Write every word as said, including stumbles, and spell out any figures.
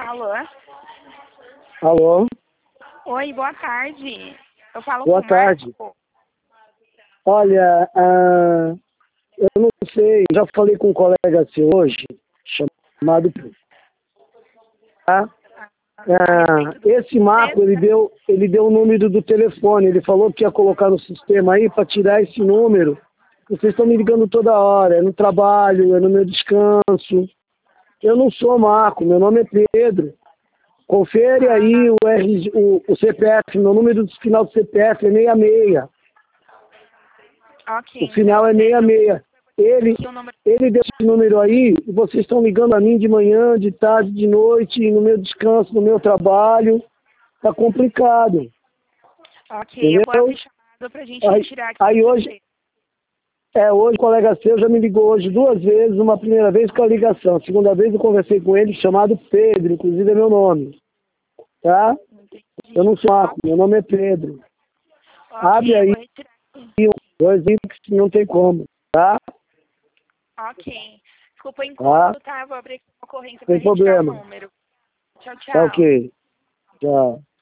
Alô? Alô? Oi, boa tarde. Eu falo Boa com o tarde. Marco. Olha, ah, eu não sei, já falei com um colega seu hoje, chamado... Tá? Ah, esse Marco, ele deu, ele deu o número do telefone, ele falou que ia colocar no sistema aí para tirar esse número. Vocês estão me ligando toda hora, é no trabalho, é no meu descanso. Eu não sou Marco, meu nome é Pedro. Confere aí o, R, o, o C P F, meu número do final do C P F é sessenta e seis. Ok, O final é então, sessenta e seis. Ele, aqui o número... ele deu esse número aí, e vocês estão ligando a mim de manhã, de tarde, de noite, no meu descanso, no meu trabalho. Tá complicado. Ok, Entendeu? eu posso chamar pra gente Aí, retirar aqui. aí hoje, é, hoje o colega seu já me ligou hoje duas vezes, uma primeira vez com a ligação. A segunda vez eu conversei com ele, chamado Pedro, inclusive é meu nome. Tá? Entendi. Eu não sou Marco, meu nome é Pedro. Ok, Abre eu aí vou retirar aqui. dois links que não tem como, tá? Ok. Desculpa o Tá? incômodo, tá? Eu vou abrir aqui uma ocorrência pra Sem retirar o problema. número. Tchau, Tá tchau. ok. Tchau.